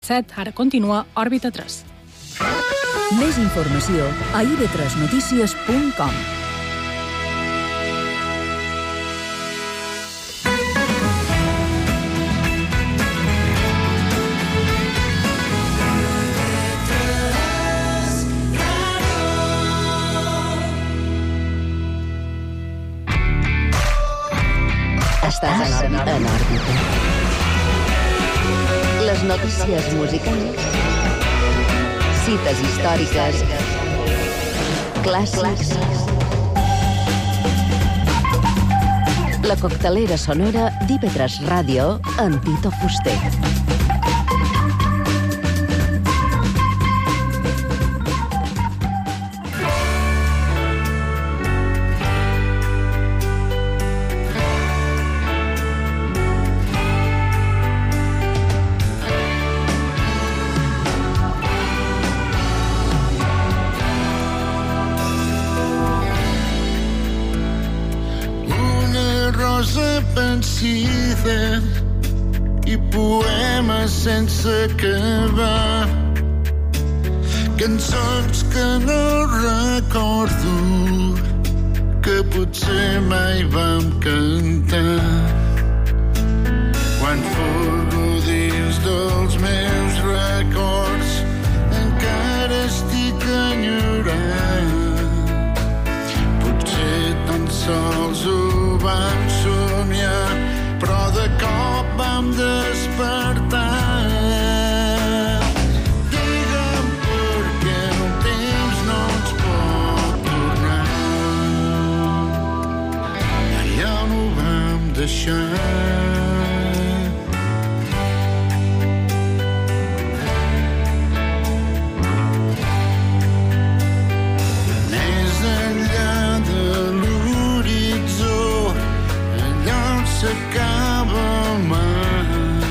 7. Ara continua Òrbita 3. Més informació a ib3notícies.com. Estàs en òrbita. Les notícies musicals, cites històriques, clàssics, la coctelera sonora d'IV3 Ràdio amb Tito Fuster. Pensiva i poemes sense acabar, cançons que no recordo, que potser mai vam cantar. Quan forro dins dels meus records encara estic enyorant. Potser tan sols ho vam somiar, però de cop vam despertar. Digue'm per què el temps no ens pot tornar allà on ho vam deixar. S'acaba el mar.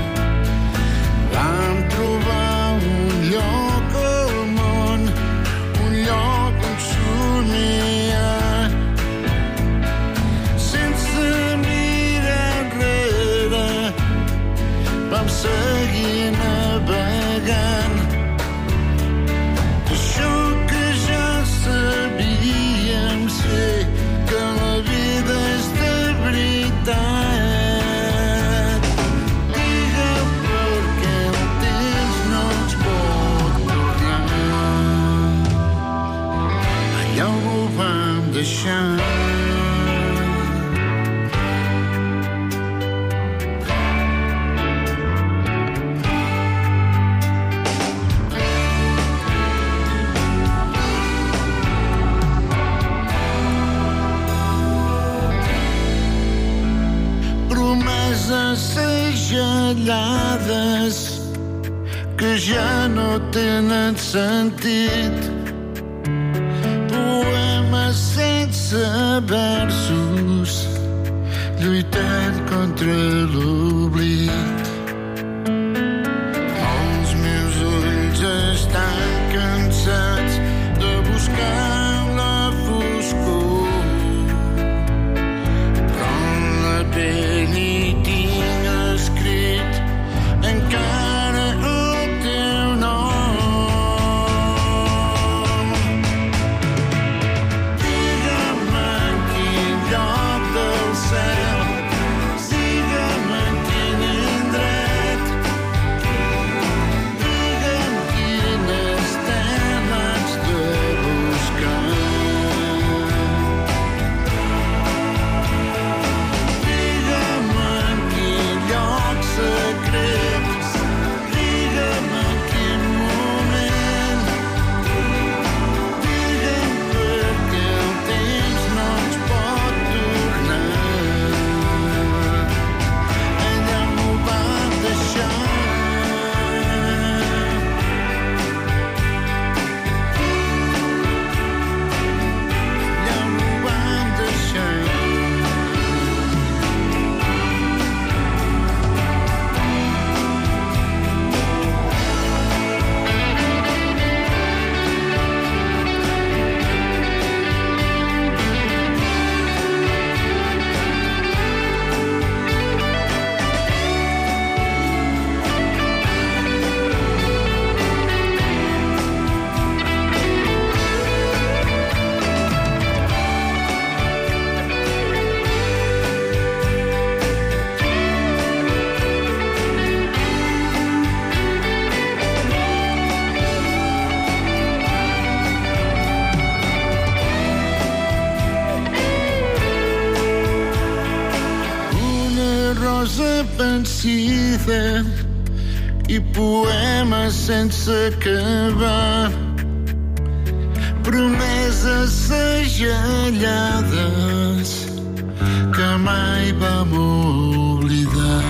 Vam trobar un lloc al món, un lloc on somiar, sense mirar enrere. Vam seguir navegant, això que ja sabíem ser, que la vida és de veritat. Digue'm per què el temps no ens pot tornar allà on ho vam deixar. Segellades que ja no tenen sentit, poemes sense versos lluitant contra l'oblit. Els meus ulls estan cansats de buscar la foscor, però en la pell hi tinc escrit encara el teu nom. Digue'm en quin lloc del cel, digue'm en suïcida i poemes sense acabar, promeses segellades que mai vam oblidar.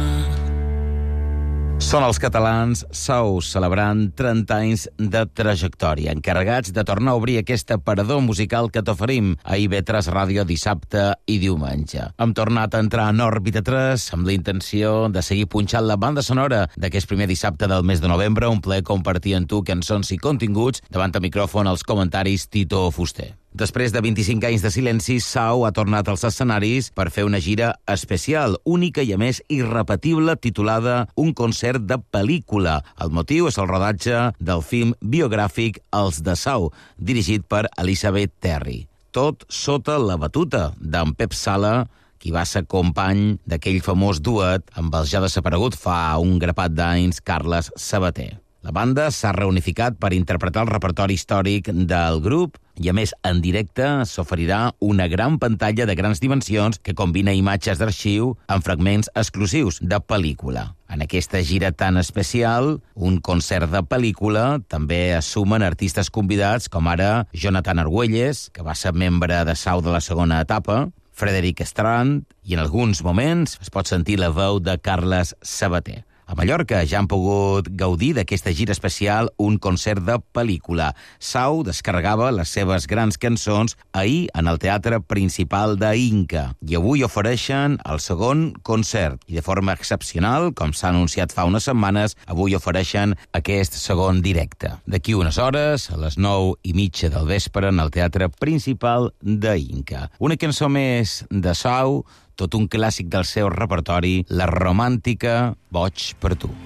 Són els catalans Sau, celebrant 30 anys de trajectòria, encarregats de tornar a obrir aquest aparador musical que t'oferim a IB3 Ràdio dissabte i diumenge. Hem tornat a entrar en òrbita 3 amb la intenció de seguir punxant la banda sonora d'aquest primer dissabte del mes de novembre, un plaer compartir amb tu cançons i continguts, davant el micròfon als comentaris Tito Fuster. Després de 25 anys de silenci, Sau ha tornat als escenaris per fer una gira especial, única i a més irrepetible, titulada Un concert de pel·lícula. El motiu és el rodatge del film biogràfic Els de Sau, dirigit per Elizabeth Terry. Tot sota la batuta d'en Pep Sala, qui va ser company d'aquell famós duet amb el ja desaparegut fa un grapat d'anys Carles Sabater. La banda s'ha reunificat per interpretar el repertori històric del grup i, a més, en directe s'oferirà una gran pantalla de grans dimensions que combina imatges d'arxiu amb fragments exclusius de pel·lícula. En aquesta gira tan especial, un concert de pel·lícula, també es sumen artistes convidats com ara Jonathan Argüelles, que va ser membre de Sau de la segona etapa, Frederic Strand, i en alguns moments es pot sentir la veu de Carles Sabater. A Mallorca ja han pogut gaudir d'aquesta gira especial, un concert de pel·lícula. Sau descarregava les seves grans cançons ahir en el Teatre Principal d'Inca i avui ofereixen el segon concert. I de forma excepcional, com s'ha anunciat fa unes setmanes, avui ofereixen aquest segon directe. D'aquí unes hores, a les 9:30 del vespre, en el Teatre Principal d'Inca. Una cançó més de Sau, tot un clàssic del seu repertori, la romàntica Boig per tu.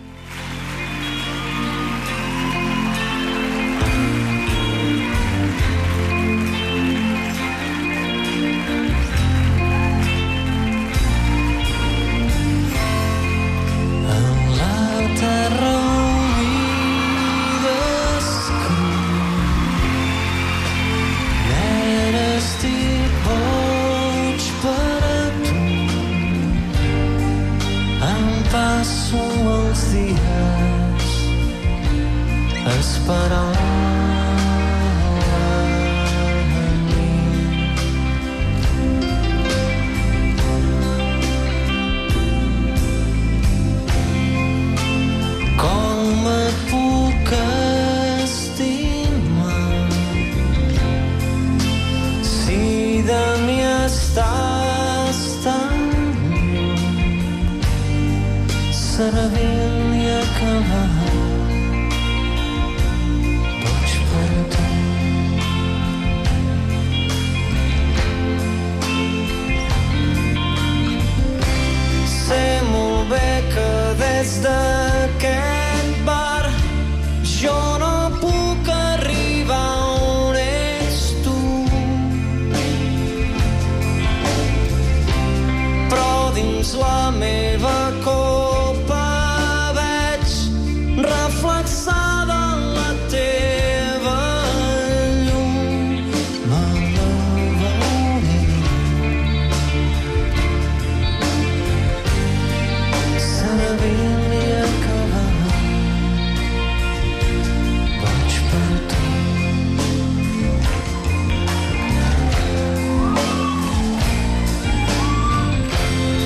Passo els dies esperant en mi. Com et puc estimar si de mi estàs tan servint i acabar boig per tu. Sé molt bé que des d'aquest bar jo no puc arribar on ets tu, però dins la meva reflexada en la teva llum, me la veuré servint i acabar boig per tu.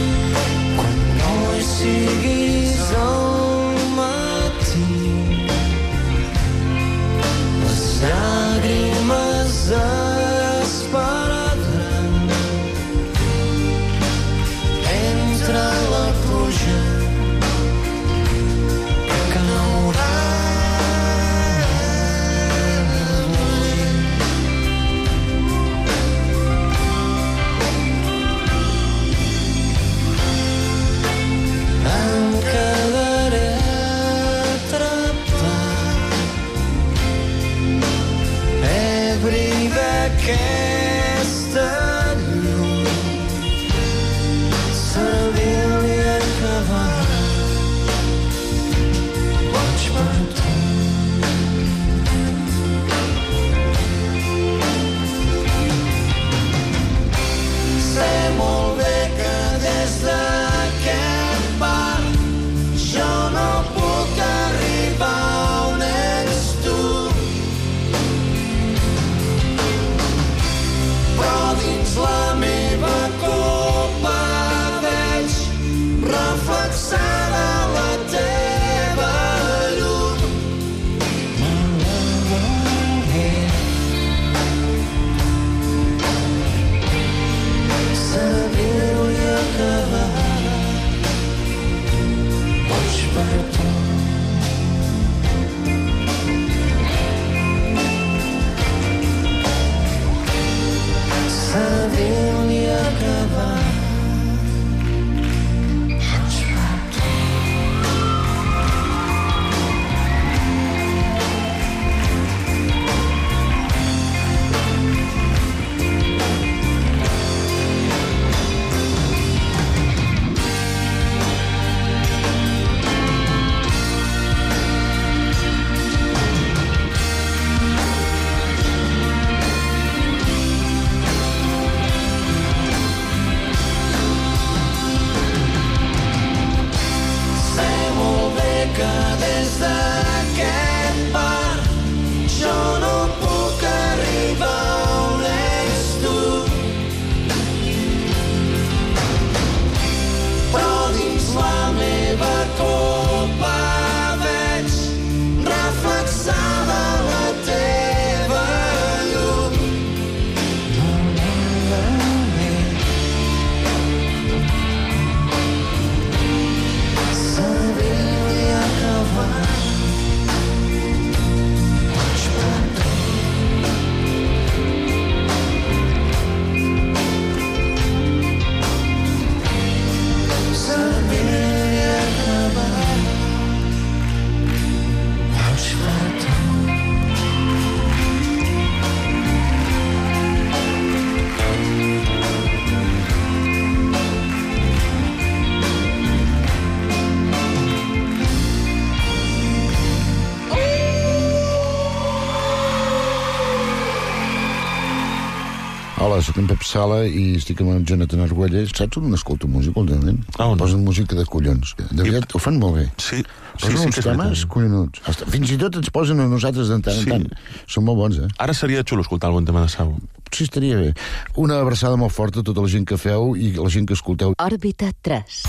Quan no hi siguis al matí Sala, soc en Pep Sala i estic amb en Jonathan Argüelles. Saps on escolto música últimament? Posen música de collons. De veritat, ho fan molt bé. Sí. Posen uns temes collonuts. Fins i tot ens posen a nosaltres de tant en tant. Són molt bons, Ara seria xulo escoltar algun tema de Sau. Sí, estaria bé. Una abraçada molt forta a tota la gent que feu i la gent que escolteu. Òrbita 3.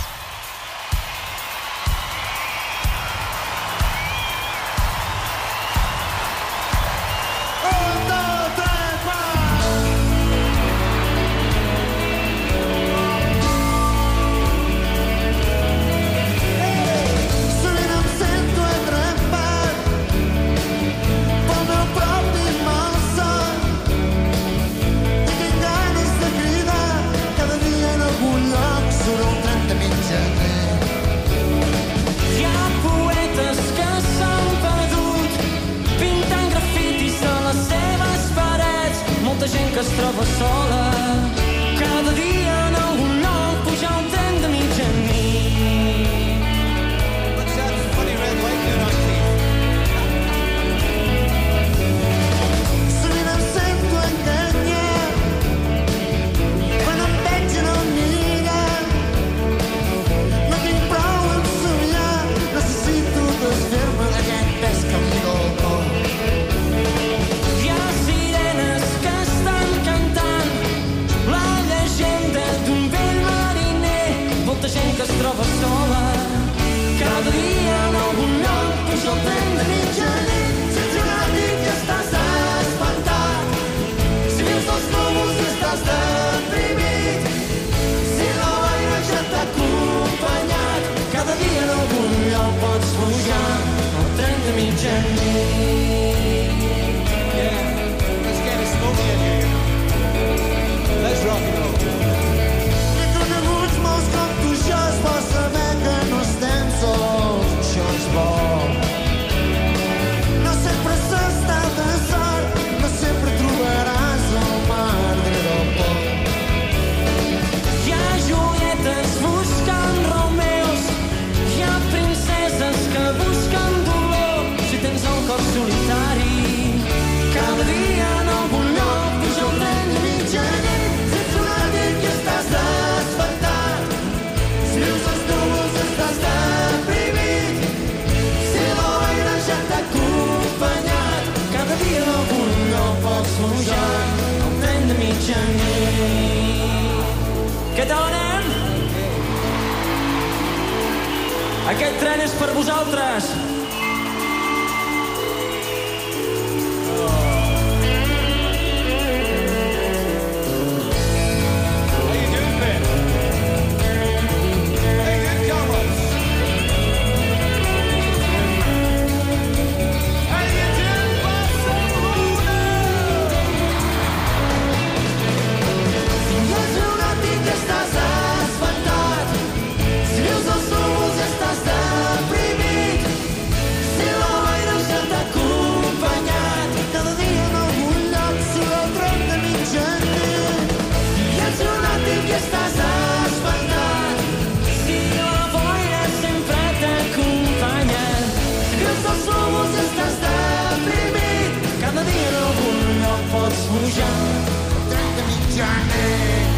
Que es troba sola cada dia en algun lloc puja el tren de mitjanit. Sovint em sento enganyar quan em veig en el mirar. No tinc prou en somiar, necessito desfer-me d'aquest pes que em dol el cor. Hi ha sirenes que estan cantant la llegenda d'un vell mariner. Molta gent que es troba sola cada dia en algun lloc puja el tren de mitjanit. Sense un àtic estàs espantat, si vius dels núvols estàs deprimit, si la boira ja t'ha acompanyat, Cada dia en algun lloc pots pujar el tren de mitjanit. i coneguts molts com tu jo és bo saber que no estem sols, això és bo. No sempre s'està de sort, no sempre trobaràs el mar dret del port. Hi ha Julietes buscant Romeos, hi ha princeses que busquen dolor. Si tens el cor solitari, cada dia en algun lloc puja el tren de mitjanit. Sense un àtic i estàs despertat, si vius els núvols estàs deprimit, si la boira ja t'ha acompanyat, Cada dia en algun lloc pots pujar el tren de mitjanit. Què tal anem? Aquest tren és per vosaltres. Sense un àtic estàs espantat, si vius els núvols estàs deprimit, si la boira ja t'ha acompanyat, cada dia en algun lloc surt el tren de mitjanit. Sense un àtic estàs espantat, Si la boira sempre t'acompanya, si vius els núvols estàs deprimit, cada dia en algun lloc pots pujar. el tren de mitjanit.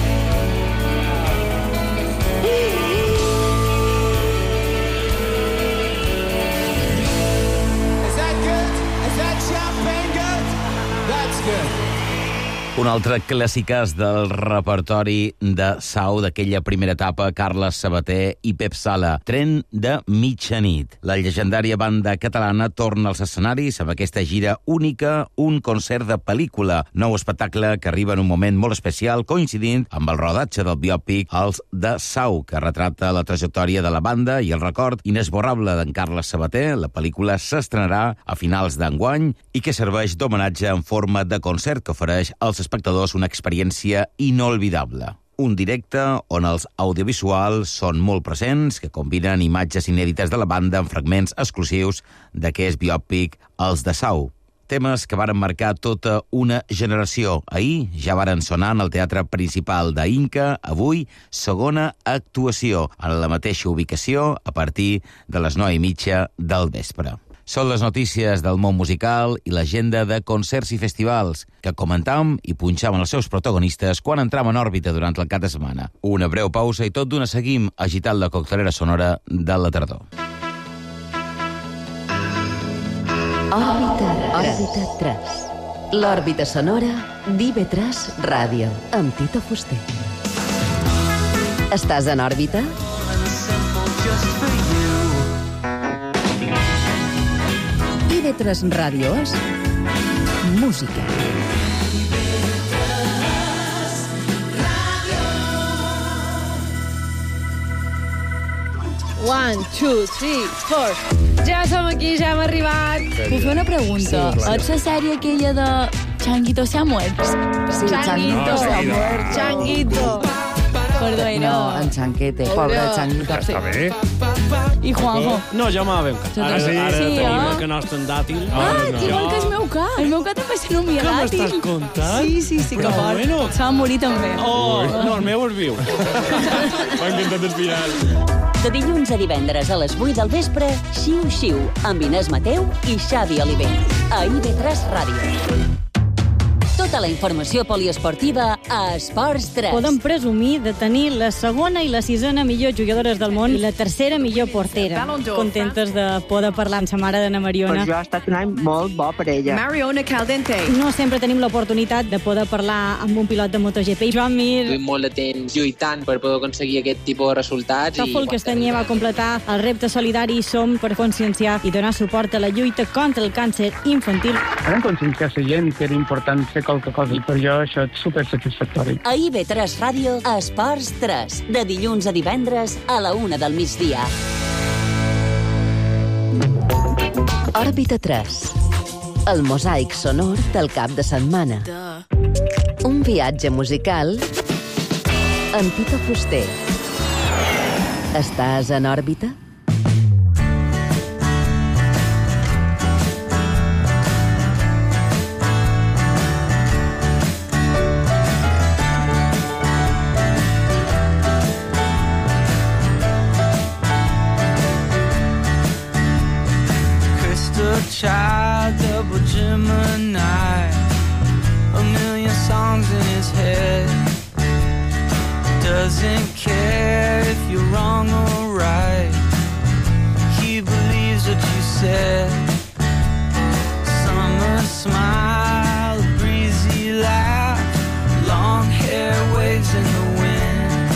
Is that good? Is that champagne good? That's good. Un altre clàssicàs del repertori de Sau, d'aquella primera etapa, Carles Sabater i Pep Sala. Tren de mitjanit. La llegendària banda catalana torna als escenaris amb aquesta gira única, un concert de pel·lícula. Nou espectacle que arriba en un moment molt especial, coincidint amb el rodatge del biòpic Els de Sau, que retrata la trajectòria de la banda i el record inesborrable d'en Carles Sabater. La pel·lícula s'estrenarà a finals d'enguany i que serveix d'homenatge en forma de concert que ofereix als espectadors una experiència inolvidable. Un directe on els audiovisuals són molt presents, que combinen imatges inèdites de la banda amb fragments exclusius d'aquest biòpic Els de Sau. Temes que varen marcar tota una generació. Ahir ja varen sonar en el Teatre Principal d'Inca, avui segona actuació en la mateixa ubicació a partir de les 9:30 del vespre. Són les notícies del món musical i l'agenda de concerts i festivals que comentàvem i punxàvem els seus protagonistes quan entram en òrbita durant el cap de setmana. Una breu pausa i tot d'una seguim agitant la coctelera sonora de la tardor. Òrbita 3. L'òrbita sonora d'IV3 Ràdio, amb Tito Fuster. Estàs en òrbita? IV3 Ràdio és música. One, two, three, four. Ja som aquí, ja hem arribat. Puc fer una pregunta? Sí, Ets la sèrie aquella de Changuito se ha muerto? Sí, Changuito se ha muerto. Changuito. Perdó, No, en Chanquete, pobre Changuito. Està bé. I Juanjo? No, ja m'ha ben cas. Ara Sí, tenim que no estan dàtil. Igual que el meu ca. El meu ca també se n'ho mira Què dàtil. m'estàs contant? Sí, que Però fort. bueno. Se va morir també. No, el meu és viu. M'ha encantat el final. De dilluns a divendres a les 8 del vespre, Xiu Xiu, amb Inés Mateu i Xavi Oliver. A IV3 Ràdio. Tota la informació poliesportiva a Esports 3. Podem presumir de tenir la segona i la sisena millor jugadores del món i la tercera millor portera. Contentes de poder parlar amb sa mare d'Anna Mariona. Per jo ha estat un any molt bo per ella. Mariona Caldente. No sempre tenim l'oportunitat de poder parlar amb un pilot de MotoGP. Joan Mir. Duim molt de temps lluitant per poder aconseguir aquest tipus de resultats. Tòfol Castanyer va completar el repte solidari Som per conscienciar i donar suport a la lluita contra el càncer infantil. Vam conscienciar la gent que era important fer qualque cosa i per jo això és supersatisfactori. A IV3 Ràdio, Esports 3. De dilluns a divendres a la 1 del migdia. Òrbita 3. El mosaic sonor del cap de setmana. Un viatge musical amb Tito Fuster. Estàs en òrbita? Child, double Gemini, a million songs in his head. Doesn't care if you're wrong or right. He believes what you said. Summer smile, a breezy laugh, long hair waves in the wind.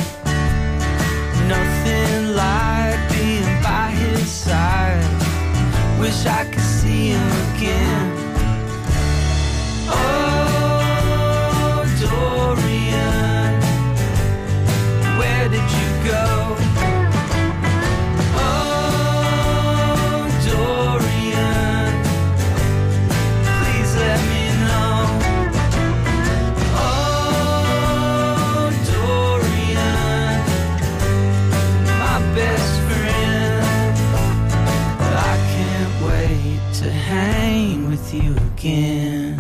Nothing like being by his side. Wish I could see him again. Oh, Dorian, where did you go? Oh, Dorian, please let me know. Oh, Dorian, my best friend, I can't wait to hang with you again.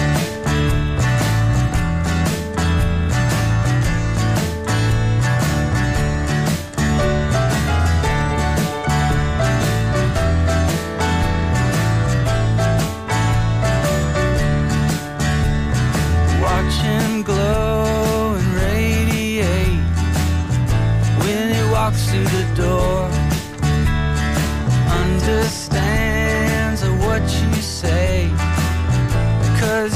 Watch him glow and radiate when he walks through the door. Understands what you say, 'cause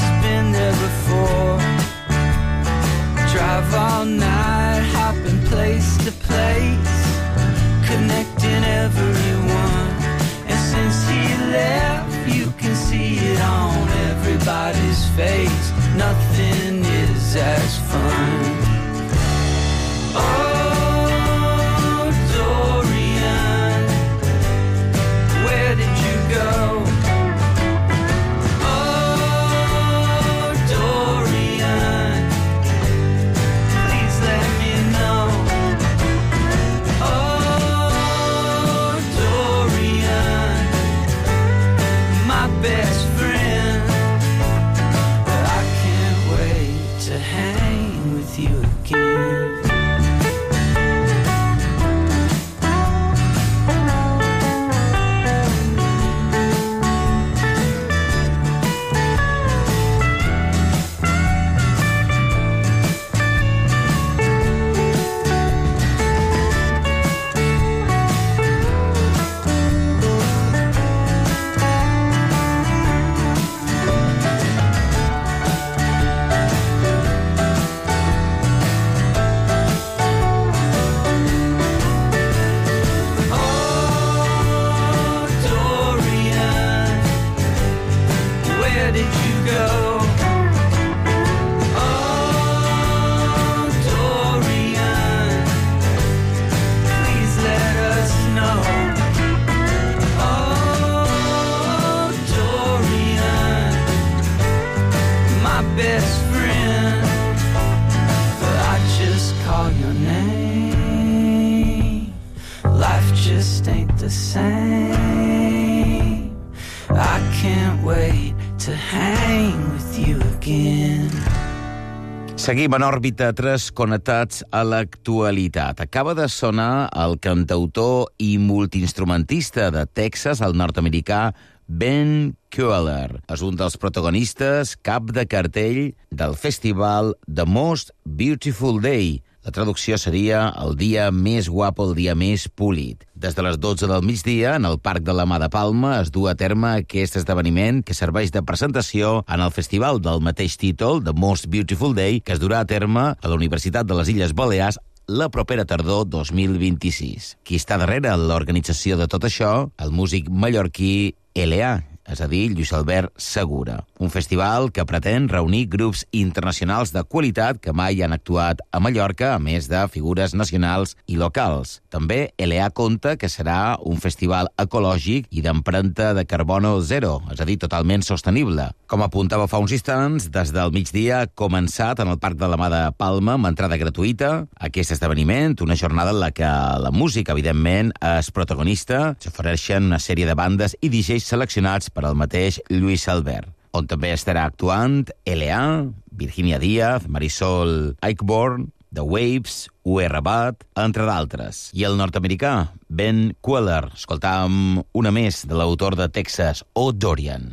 I can't wait to hang with you again. Seguim en òrbita 3 connectats a l'actualitat. Acaba de sonar el cantautor i multiinstrumentista de Texas, el nord-americà Ben Keuler. És un dels protagonistes, cap de cartell del festival The Most Beautiful Day. La traducció seria el dia més guapo, el dia més polit. Des de les 12 del migdia, en el Parc de la Mà de Palma, es du a terme aquest esdeveniment que serveix de presentació en el festival del mateix títol, The Most Beautiful Day, que es durà a terme a la Universitat de les Illes Balears la propera tardor 2026. Qui està darrere l'organització de tot això? El músic mallorquí L.A., és a dir, Lluís Albert Segura. Un festival que pretén reunir grups internacionals de qualitat que mai han actuat a Mallorca, a més de figures nacionals i locals. També L.A. conta que serà un festival ecològic i d'empremta de carbono zero, és a dir, totalment sostenible. Com apuntava fa uns instants, des del migdia ha començat en el Parc de la Mà de Palma amb entrada gratuïta aquest esdeveniment, una jornada en la que la música, evidentment, és protagonista. S'ofereixen una sèrie de bandes i DJs seleccionats per al mateix Lluís Albert, on també estarà actuant L.A., Virginia Díaz, Marisol Eichborn, The Waves, U.E. Rabat, entre d'altres. I el nord-americà Ben Keuler. Escoltàvem una més de l'autor de Texas, O. Dorian.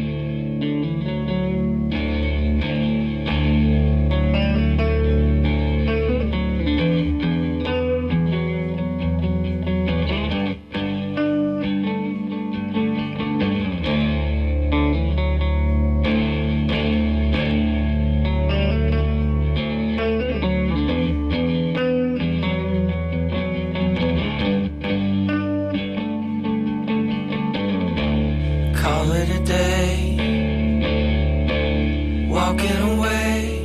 Call it a day, walking away.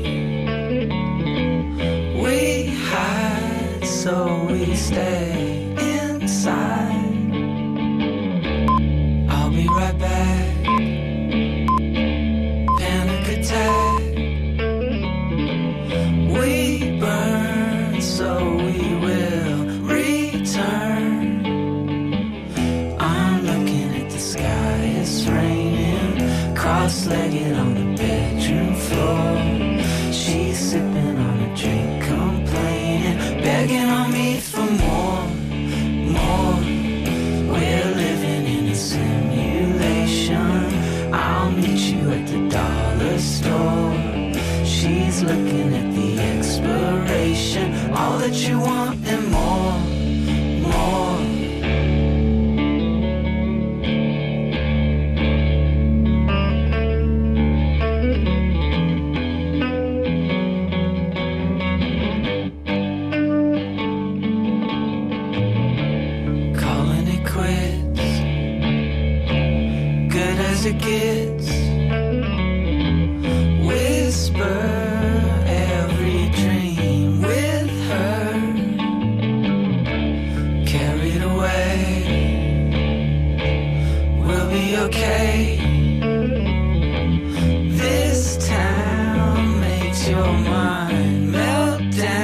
We hide so we stay inside. I'll be right back. Panic attack. We burn so we will return. I'm looking at the sky. It's raining, cross-legged on the bedroom floor. She's sipping on a drink, complaining, begging on me for more, more. We're living in a simulation. I'll meet you at the dollar store. She's looking at the expiration. All that you want and more, more. It gets. Whisper every dream with her. Carried away. We'll be okay. This town makes your mind melt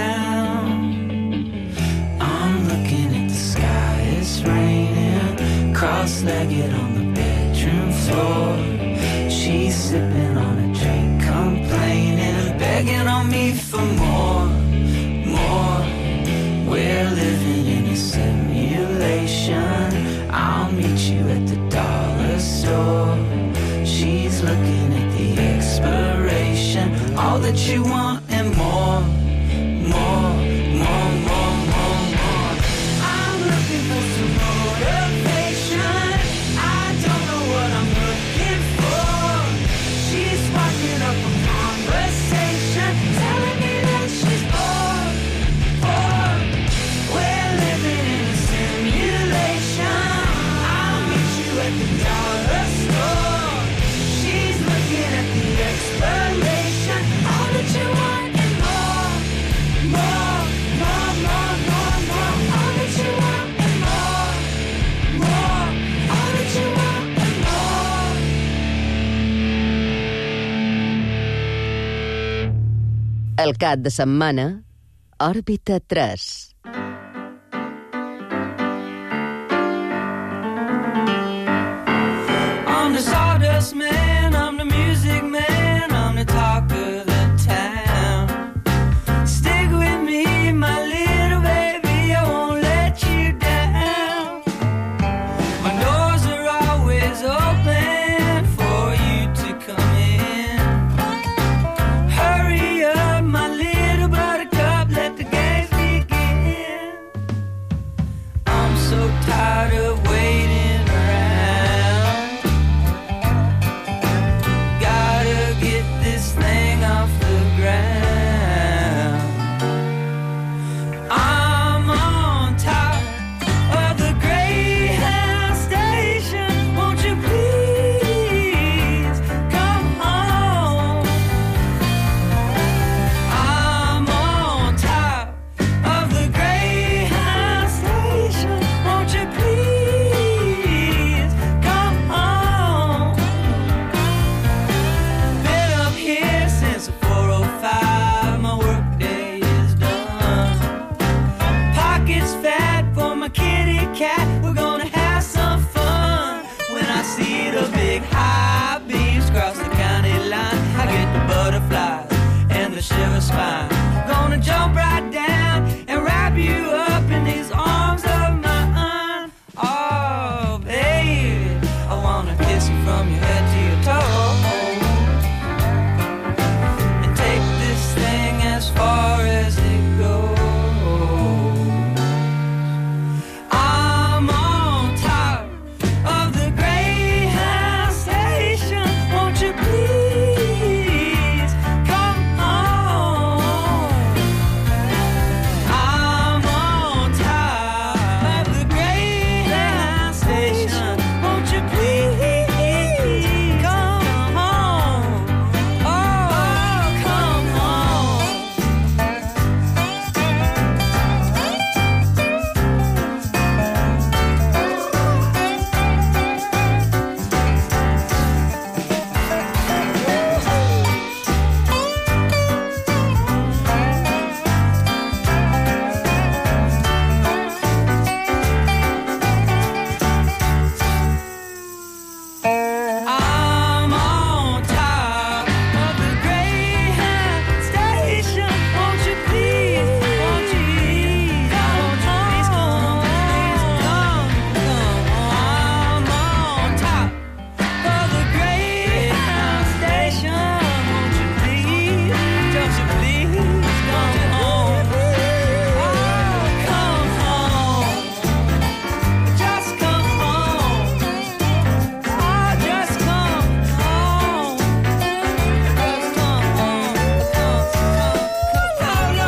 down. I'm looking at the sky, it's raining, cross-legged on the bedroom floor. She's sipping on a drink, complaining, begging on me for more, more. We're living in a simulation. I'll meet you at the dollar store. She's looking at the expiration. All that you want and more, more, more, more, more, more. I'm looking for some motivation. I don't know what I'm looking for. She's sparking up a conversation, telling me that she's bored, bored. We're living in a simulation. I'll meet you at the dollar store. She's looking at the expiration. All that you want and more, more, more, more, more, more. All that you want and more, more. All that you want and more. El cap de setmana, Òrbita 3. On this from your head to your toes and take this thing as far as it goes. I'm on top of the Greyhound station. Won't you please come home? I'm on top of the Greyhound station. Won't you please come home? Oh, come home. I'm on top of the Greyhound station. Won't you please, won't you please come, please come. I'm on top of the Greyhound station. Won't you please come home? Oh, come home. Just come home. Oh, just come home. Just come home. Come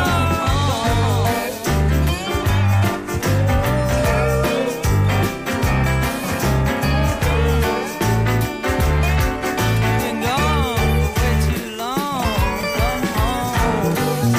You've been gone for way too long. Come home.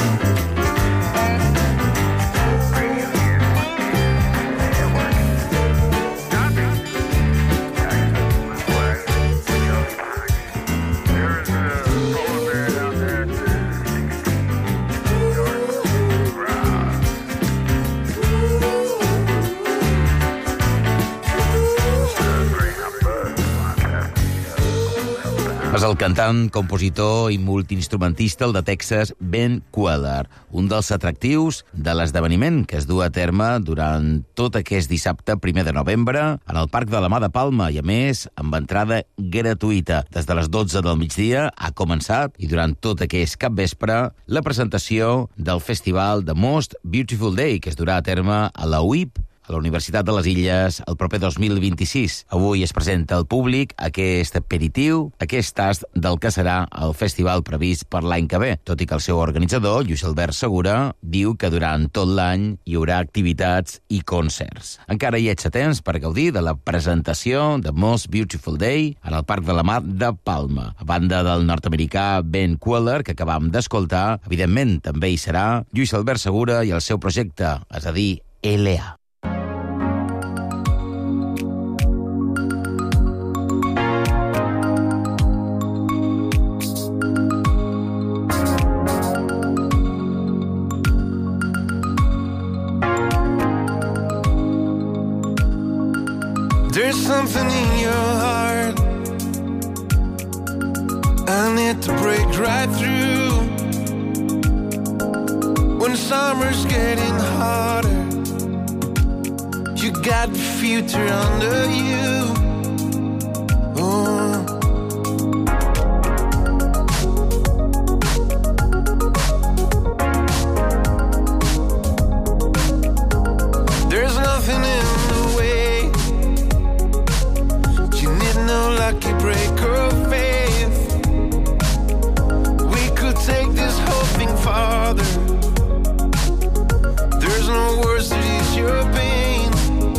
És el cantant, compositor i multiinstrumentista, el de Texas, Ben Queller, un dels atractius de l'esdeveniment que es du a terme durant tot aquest dissabte 1 de novembre en el Parc de la Mà de Palma i, a més, amb entrada gratuïta. Des de les 12 del migdia ha començat i durant tot aquest capvespre la presentació del festival The Most Beautiful Day que es durà a terme a la UIP, a la Universitat de les Illes, el proper 2026. Avui es presenta al públic aquest aperitiu, aquest tast del que serà el festival previst per l'any que ve, tot i que el seu organitzador, Lluís Albert Segura, diu que durant tot l'any hi haurà activitats i concerts. Encara hi ets a temps per gaudir de la presentació de Most Beautiful Day en el Parc de la Mà de Palma. A banda del nord-americà Ben Queller, que acabam d'escoltar, evidentment també hi serà Lluís Albert Segura i el seu projecte, és a dir, L.A. There's something in your heart I need to break right through. When summer's getting hotter, you got the future under you. Oh. There's nothing in the way. You need no lucky break or faith. We could take this whole thing farther. There's no words that ease your pain.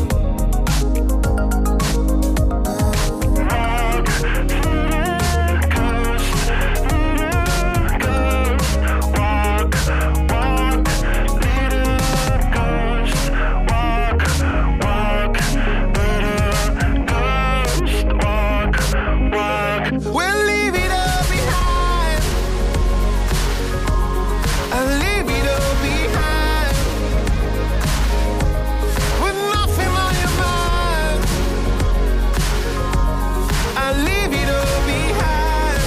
We'll leave it all behind. I'll leave it all behind. With nothing on your mind, I'll leave it all behind.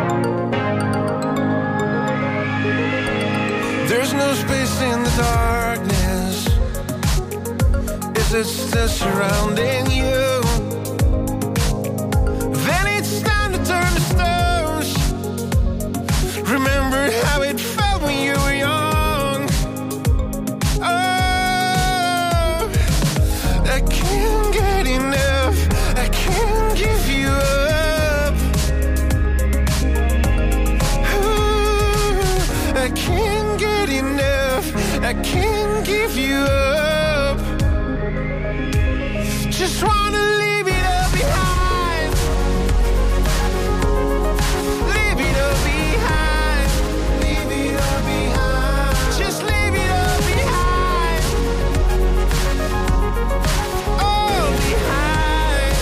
There's no space in the dark. is it still surrounding you? Then it's time to turn the stones. Remember how it felt when you were young. Oh, I can't get enough. I can't give you up. Ooh, I can't get enough. I can't give you up. Just wanna leave it all behind. Leave it all behind. Leave it all behind. Just leave it all behind. All behind.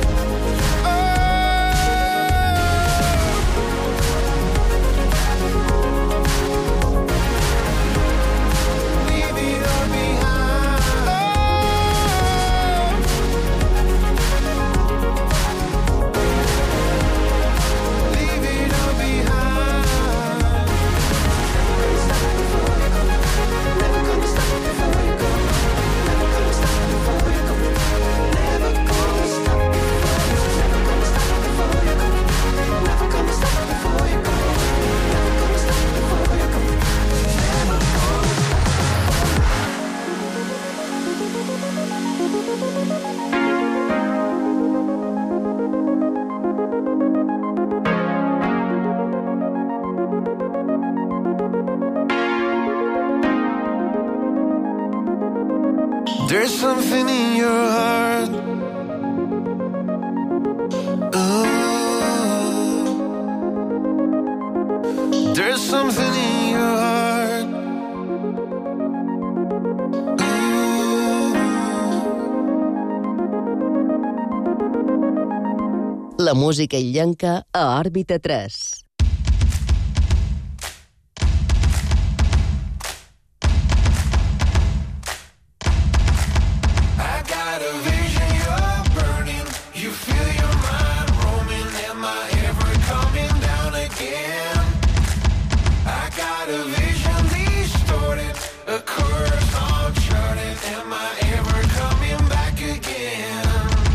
Leave it all behind. Leave it all behind. Never gonna stop before you go. Never gonna stop before you go. Never gonna stop before you go. Never gonna stop before you go. Never gonna stop before you go. Never There's something in your heart. Oh, there's something in your heart. La música illenca a Òrbita 3. I got a vision, you're burning. You feel your mind roaming. Am I ever coming down again? I got a vision distorted, a course uncharted. Am I ever coming back again?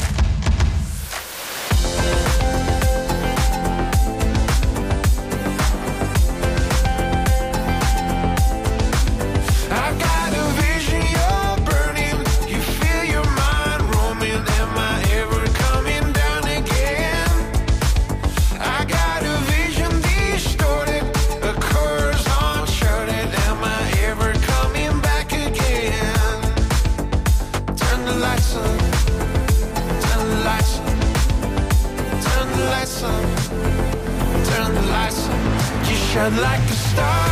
I've got a vision, you're burning. You feel your mind roaming. Am I ever coming down again? I got a vision distorted, a course uncharted. Am I ever coming back again? Turn the lights on. Turn the lights on. Turn the lights on. Turn the lights on. You shine like a star.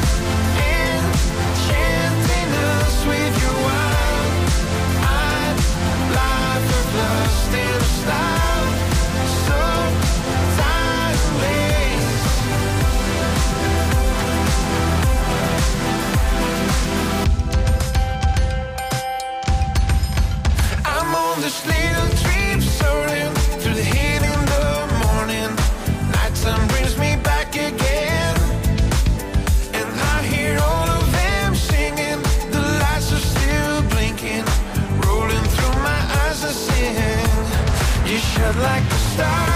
Enchanting us with your wild eyed life of lust and style. So timeless. I'm on this little trip soaring through the heat in the morning. Nighttime brings me back again. And I hear all of them singing. The lights are still blinking. Rolling through my eyes I sing. You shine like a star.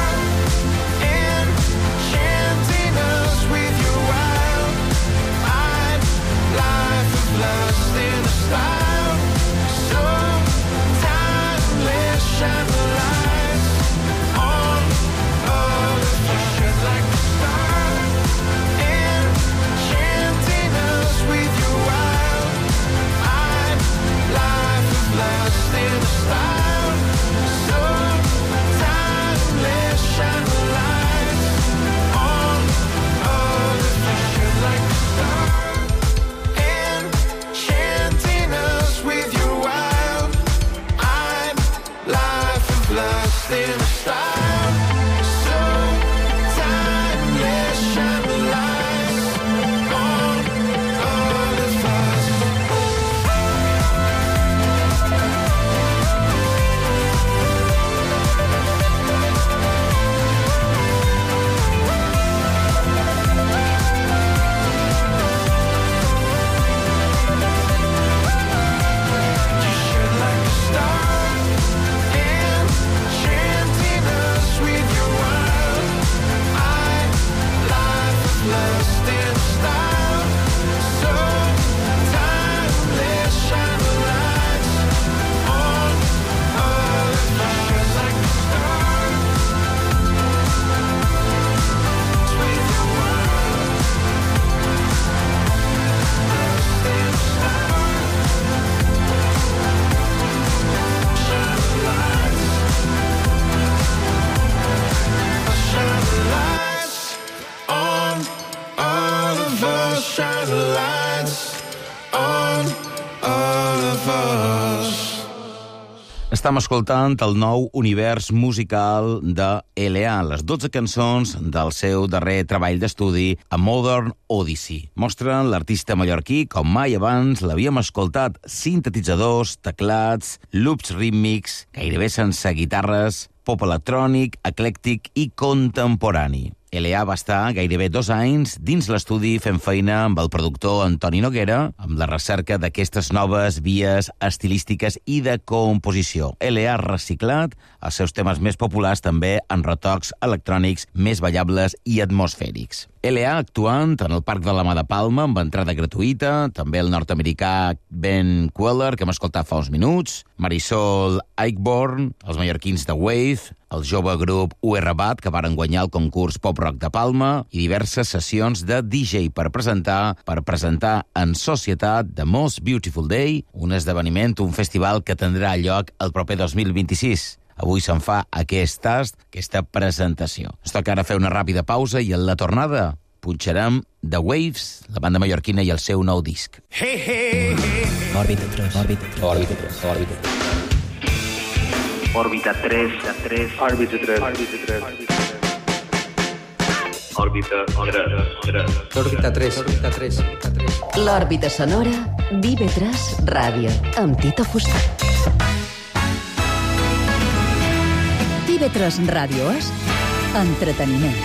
Enchanting us with your wild eyed life of lust and style. So timeless, shine the lights on all of you. Shine like a star. Enchanting us with your wild eyed life of lust and style. So timeless, shine the lights on all of you. Shine like a star. Enchanting us Estem escoltant el nou univers musical de L.A., les 12 cançons del seu darrer treball d'estudi, A Modern Odyssey. Mostren l'artista mallorquí com mai abans l'havíem escoltat: sintetitzadors, teclats, loops rítmics, gairebé sense guitarres, pop electrònic, eclèctic i contemporani. L.A. va estar gairebé 2 anys dins l'estudi fent feina amb el productor Antoni Noguera, amb la recerca d'aquestes noves vies estilístiques i de composició. L.A. ha reciclat els seus temes més populars també en retocs electrònics més ballables i atmosfèrics. L.A. actuant en el Parc de la Mà de Palma amb entrada gratuïta, també el nord-americà Ben Queller, que hem escoltat fa uns minuts, Marisol Eichborn, els mallorquins de Wave, el jove grup UR-Bat, que varen guanyar el concurs Pop Rock de Palma, i diverses sessions de DJ per presentar en societat The Most Beautiful Day, un esdeveniment, un festival que tindrà lloc el proper 2026. Avui se'n fa aquest tast, aquesta presentació. Ens toca ara fer una ràpida pausa i en la tornada punxarem The Waves, la banda mallorquina i el seu nou disc. Hey, hey, hey. Òrbita 3, òrbita 3, òrbita 3, òrbita 3. Òrbita 3, 3, òrbita 3, òrbita 3. Òrbita 3, Òrbita 3, òrbita 3. L'òrbita sonora d'IV3 Ràdio, amb Tito Fuster. IV3 Ràdio és entreteniment.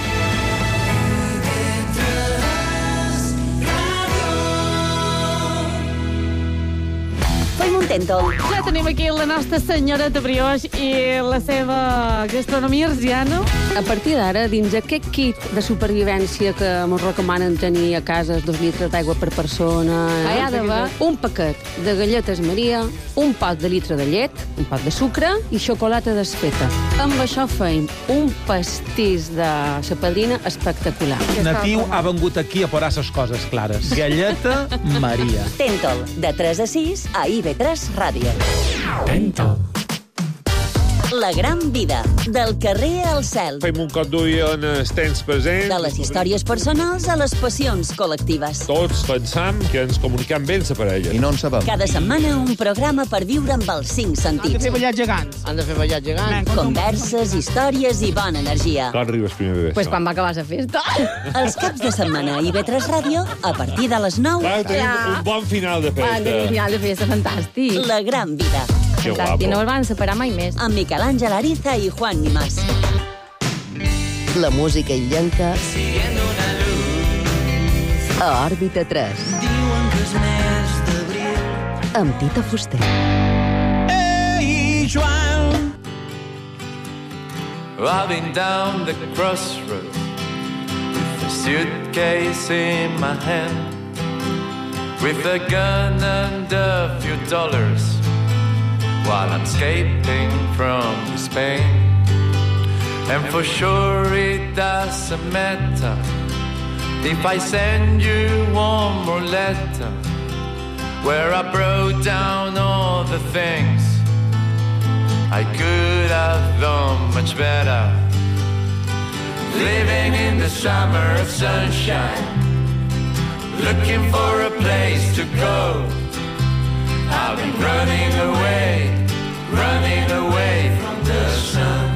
Ja tenim aquí la nostra senyoreta Brioix i la seva gastronomia arsiana. A partir d'ara, dins aquest kit de supervivència que ens recomanen tenir a casa 2 litres d'aigua per persona, hi ha d'haver un paquet de galletes Maria, un pot de litre de llet, un pot de sucre i xocolata desfeta. Amb això feim un pastís de sa padrina espectacular. Natiu ha vengut aquí a posar ses coses clares. Galleta Maria. Tentol, de 3 a 6 a IV3 Ràdio. Tentol. La gran vida, del carrer al cel. Fem un cop d'ull en els temps presents. De les històries personals a les passions col·lectives. Tots pensam que ens comunicam bé amb la parella. I no en sabem. Cada setmana un programa per viure amb els 5 sentits. Han de fer ballar gegants. Han de fer ballar gegants. Converses, històries i bona energia. Quan arribes primer bebè? Pues quan va acabar la festa. Els caps de setmana a IV3 Ràdio, a partir de les 9. Clar, tenim un bon final de festa. Un final de festa fantàstic. La gran vida. Que guapo. I no els van separar mai més. Amb Miquel Àngel Ariza i Juan Nimás. La música illenca a Òrbita 3. Diuen que és mes d'abril. Amb Tito Fuster. Hey, Joan. I've been down the crossroads with a suitcase in my hand, with a gun and a few dollars, while I'm escaping from this pain. And for sure it doesn't matter if I send you one more letter where I broke down all the things I could have done much better. Living in the summer of sunshine, looking for a place to go. I've been running away from the sun.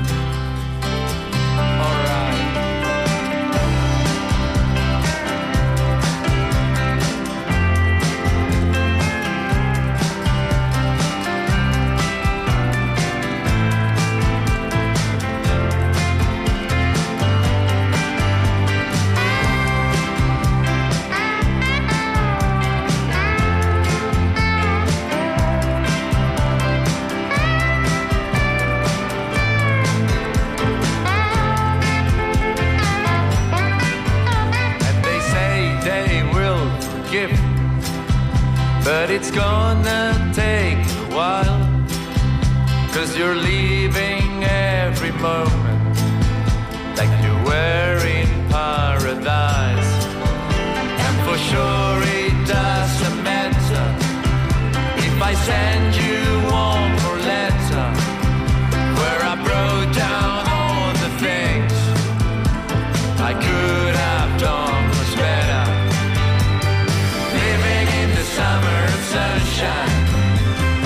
But it's gonna take a while, 'cause you're leaving every moment like you were in paradise. And for sure it doesn't matter if I send you one more letter where I broke down all the things I could have done much better. Living in the summer of sunshine,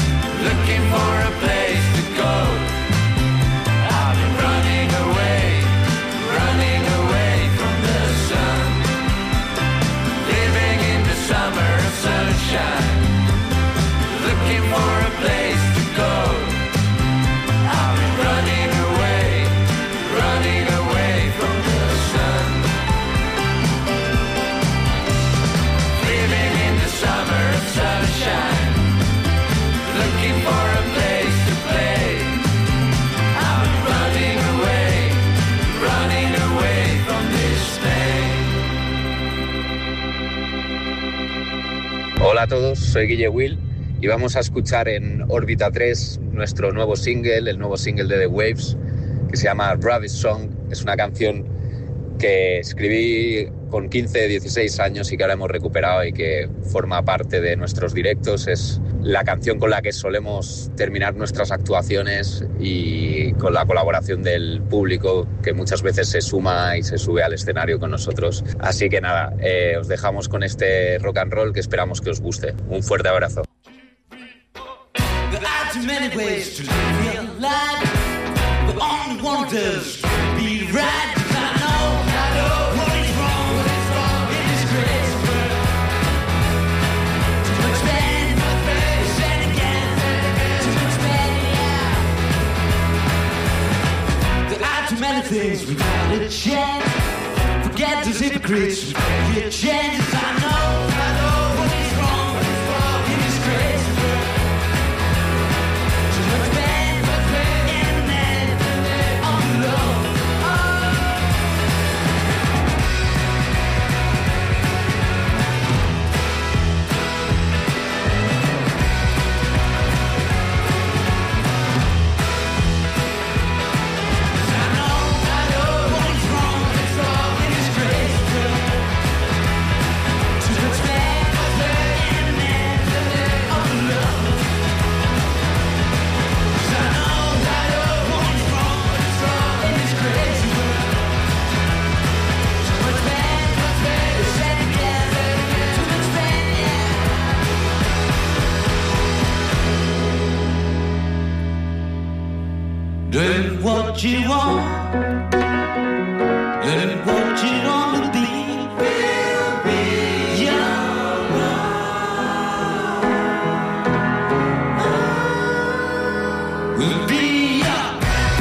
looking for a place to go. I've been running away from the sun, living in the summer of sunshine, looking for a place to go. I've been running away from the sun, living in the summer of sunshine, looking for a place to play. I'm running away from this pain. Hola a todos, soy Guille Will y vamos a escuchar en Órbita 3 nuestro nuevo single, el nuevo single de The Waves, que se llama Rabbit Song. Es una canción que escribí con 15, 16 años y que ahora hemos recuperado y que forma parte de nuestros directos. Es la canción con la que solemos terminar nuestras actuaciones y con la colaboración del público, que muchas veces se suma y se sube al escenario con nosotros. Así que nada, os dejamos con este rock and roll que esperamos que os guste. Un fuerte abrazo. There are too many ways to live your life, but only one does be right. 'Cause I know what is wrong in this crazy world. Too much pain, said again, too much pain, yeah. There are too many things without a chance. Forget those hypocrites, your chances. I know what is wrong in this crazy world. Doing what you want, doing what you want to be. We'll be young. We'll be young.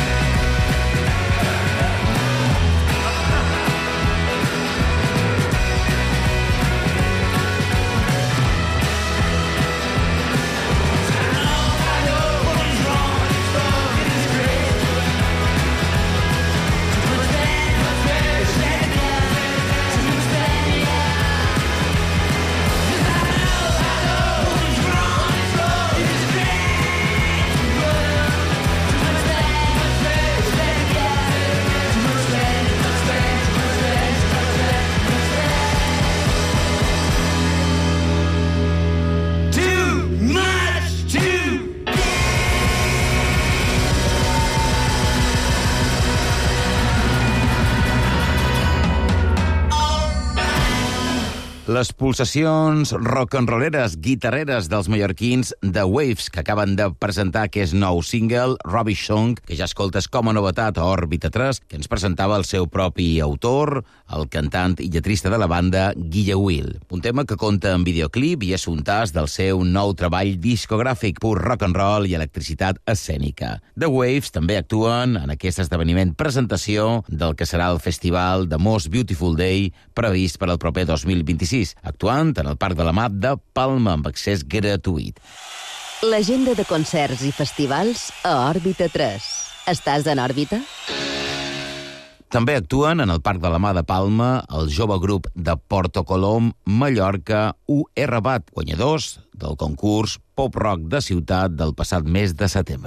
Les pulsacions rock'n'rolleres, guitarreres dels mallorquins The Waves, que acaben de presentar aquest nou single, Rubbish Song, que ja escoltes com a novetat a Òrbita 3, que ens presentava el seu propi autor, el cantant i lletrista de la banda, Guille Will. Un tema que compta amb videoclip i és un tas del seu nou treball discogràfic, pur rock'n'roll i electricitat escènica. The Waves també actuen en aquest esdeveniment presentació del que serà el festival The Most Beautiful Day previst per al proper 2026, actuant en el Parc de la Mat de Palma amb accés gratuït. L'agenda de concerts i festivals a Òrbita 3. Estàs en òrbita? També actuen en el Parc de la Mà de Palma el jove grup de Porto Colom, Mallorca, UR Bat, guanyadors del concurs Pop Rock de Ciutat del passat mes de setembre.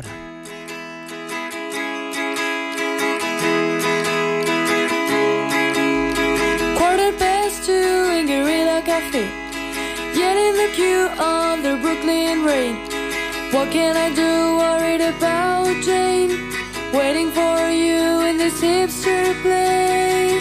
Getting the queue on the Brooklyn rain. What can I do? Worried about Jane. Waiting for you in this hipster place.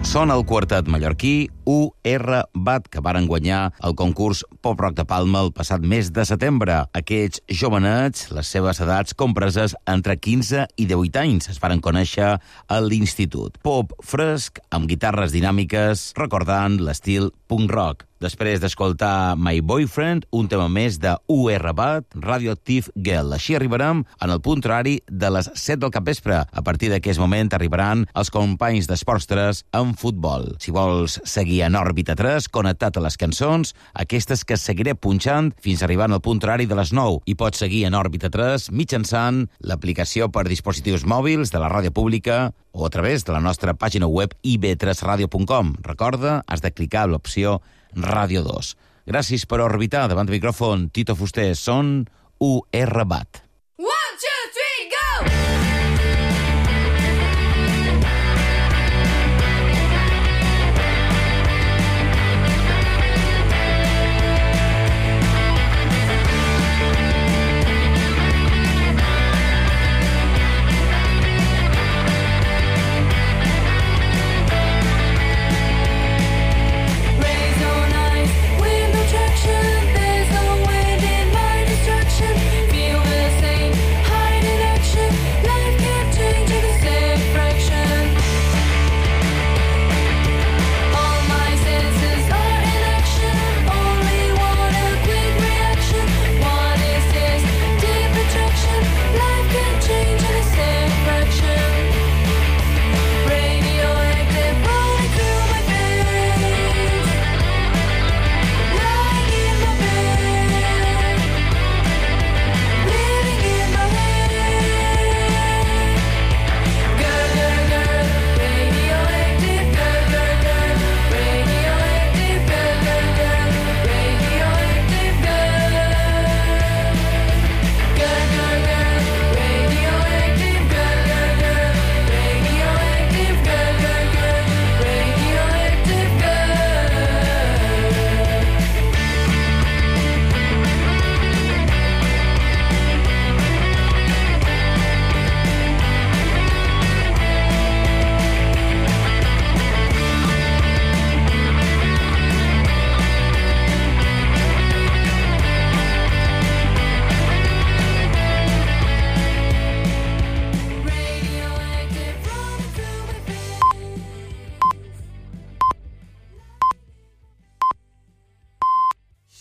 Són el quartet mallorquí UR Bat, que varen guanyar el concurs Pop Rock de Palma el passat mes de setembre. Aquests jovenets, les seves edats compreses entre 15 i 18 anys, es varen conèixer a l'institut. Pop fresc, amb guitarres dinàmiques, recordant l'estil punk rock. Després d'escoltar My Boyfriend, un tema més de UR Bat, Radioactive Girl. Així arribarem en el punt horari de les 7 del capvespre. A partir d'aquest moment arribaran els companys d'Esports 3 en futbol. Si vols seguir en òrbita 3, connectat a les cançons, aquestes que seguiré punxant fins arribant al punt horari de les 9. I pots seguir en òrbita 3 mitjançant l'aplicació per dispositius mòbils de la ràdio pública o a través de la nostra pàgina web ib3radio.com. Recorda, has de clicar a l'opció Ràdio 2. Gràcies per orbitar. Davant del micròfon, Tito Fuster, són UR Bat.